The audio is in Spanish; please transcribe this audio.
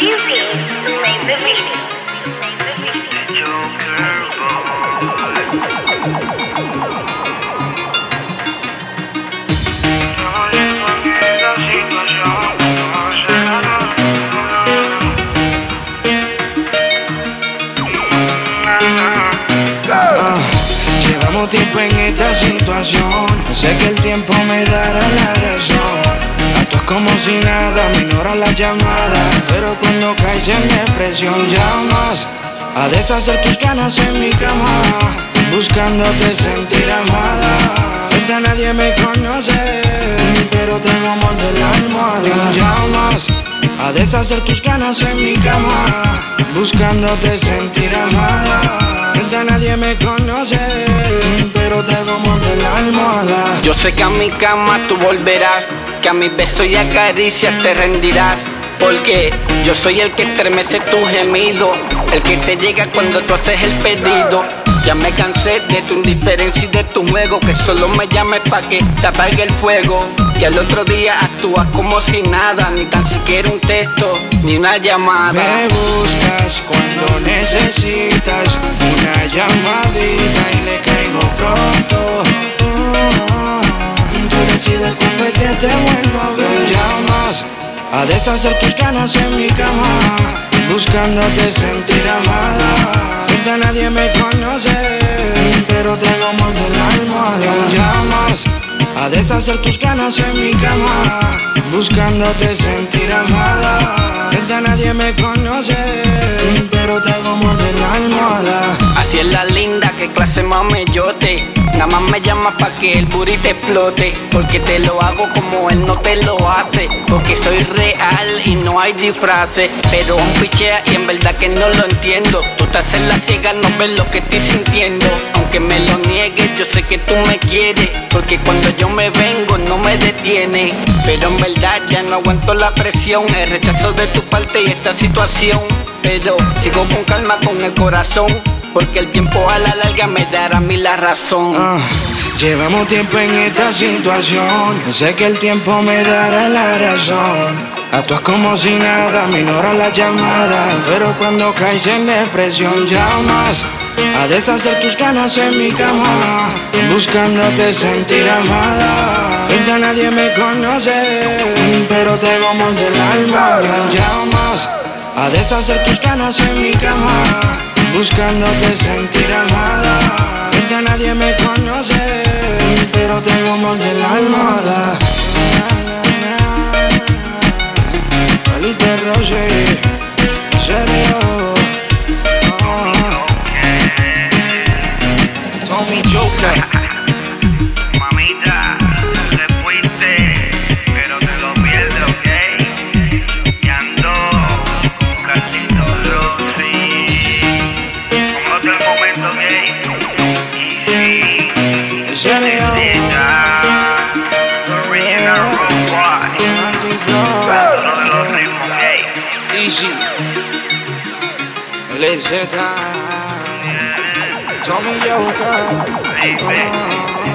Easy, play the beat. Llevamos tiempo en esta situación. Sé que el tiempo me dará la razón. Actúas como si nada, me ignoras las llamadas, pero cuando caes en depresión llamas a deshacer tus ganas en mi cama, buscándote sentir amada. Frente a nadie me conoce, pero tengo amor del almohada. Llamas a deshacer tus ganas en mi cama, buscándote sentir amada. Frente a nadie me conoce, pero te como de la almohada. Yo sé que a mi cama tú volverás, que a mis besos y acaricias te rendirás, porque yo soy el que estremece tu gemido, el que te llega cuando tú haces el pedido. Ya me cansé de tu indiferencia y de tu juego, que solo me llames pa' que te apague el fuego. Y al otro día actúas como si nada, ni tan siquiera un texto, ni una llamada. Me buscas cuando necesitas una llamadita y le caigo pronto. Tú decides cuando es que te vuelvo a ver. Llamas a deshacer tus ganas en mi cama, buscándote sentir amada. Frente a nadie me conoce, pero tengo amor del almohada. Llamas a deshacer tus ganas en mi cama, buscándote sentir amada. Frente a nadie me conoce, pero tengo amor del almohada. Así es la linda, que clase mamellote. Nada más me llamas pa' que el booty te explote, porque te lo hago como él no te lo hace, porque soy real y no hay disfraces. Pero un pichea y en verdad que no lo entiendo. Tú estás en la ciega, no ves lo que estoy sintiendo. Aunque me lo niegues, yo sé que tú me quieres, porque cuando yo me vengo no me detiene. Pero en verdad ya no aguanto la presión, el rechazo de tu parte y esta situación. Pero sigo con calma con el corazón, porque el tiempo a la larga me dará a mí la razón. Llevamos tiempo en esta situación. Sé que el tiempo me dará la razón. Actúas como si nada, me ignoras las llamadas, pero cuando caes en depresión llamas a deshacer tus ganas en mi cama, buscándote sentir amada. Frente a nadie me conoce, pero tengo amor del alma. Llamas a deshacer tus ganas en mi cama, buscándote sentir amada. Frente a nadie me conoce, pero tengo amor del almohada. Palito Rosé, en serio. Tommy Joker. Mamita, tú te fuiste, pero te lo pierdes, ¿ok? Y ando con Carlito Rossi. Póngate el momento, ¿ok? Easy. En serio. Original Road Boy. Uno de los ritmos, ¿ok? Easy. LZ. Tommy Joker. Baby.